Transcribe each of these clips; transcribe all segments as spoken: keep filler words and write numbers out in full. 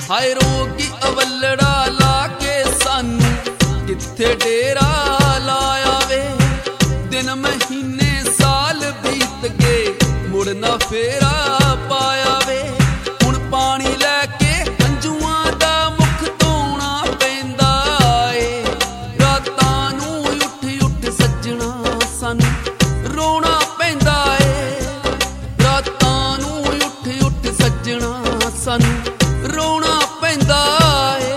हाय रोगी अवलड़ा लाके सानू किथे डेरा लाया वे। दिन महीने साल बीत गए मुड़ ना फेरा पाया वे। हुण पानी लैके हंजुआं दा मुख धोना पैंदा ए। रातां नूं उठ उठ सजना सानू रोना पैंदा ए। रातां नूं उठ उठ सजना सानू रोना पैंदा ए।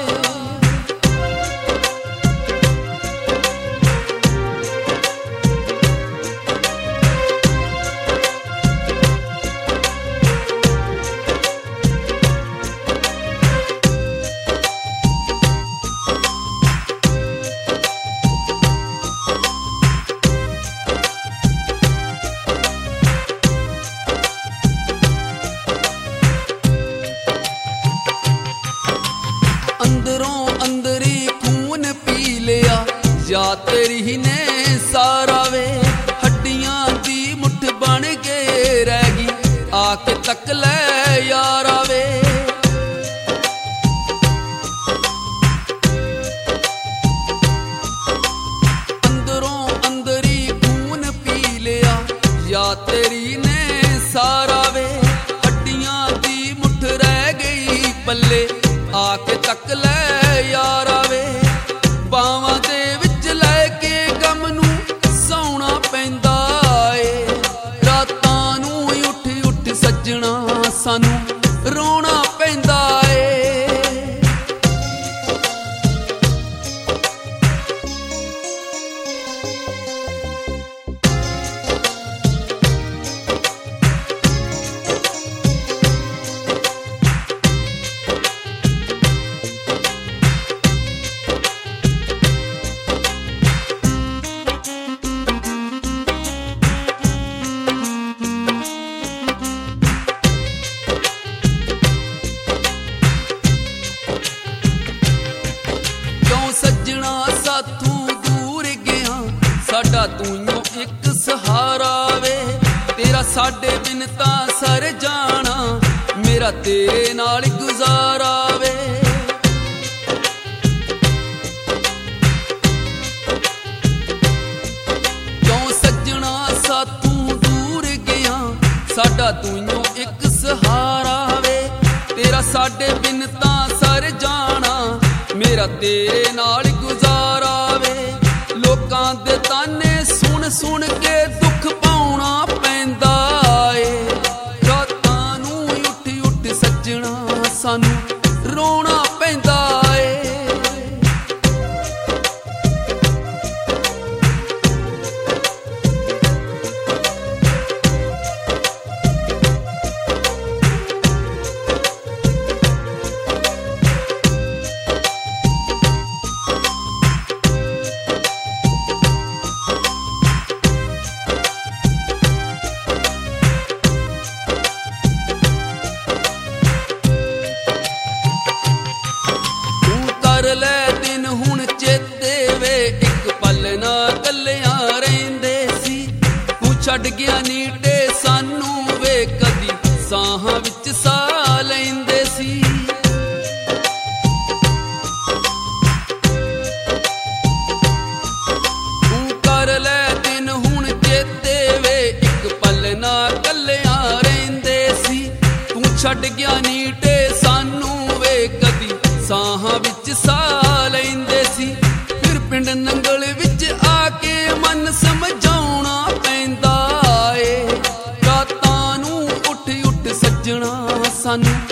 अंदरों अंदरी खून पी लिया या तेरी ने सारा वे। हड्डियां दी मुठ बन के रह गई आके तक ले यारा वे। अंदरों अंदरी खून पी लिया या तेरी ने सारा वे। हड्डियां दी मुठ रह गई पल्ले आके तक ले यारा वे। बावां दे विच लैके गम नूं सौना पैंदा ए। रातां नूं उठ उठ सजना सानू रोना पैंदा ए। सजना साथू दूर गया साडा तूं एक सहारा वे। तेरा साडे बिन तां सर जाना मेरा तेरे नाल गुजारा वे। क्यों सजना साथू दूर गया साडा तूं एक सहारा वे। तेरा साडे बिन तां सर जाना मेरा तेरे नाल गुजारा वे। लोकां दे ताने सुन सुन के दुख पाउणा पैंदा ए। रातां नूं उठ उठ सजना सानू रोना पैंदा ए। कर ले दिन हुण चेते वे एक पल ना कलियां रहिंदे सी। तू छड्ड गया नीटे सानू वे कदी साहां विच साह लैंदे सी। तू कर ले दिन हुण चेते वे एक पल ना कलियां रहिंदे सी। तू छड्ड गया नीटे सानू वे कदी साहां विच साह लैंदे सी। फिर पिंड नंगल विच आके मन समझाउणा पैंदा ए। रातां नूं उठ उठ सजना सानू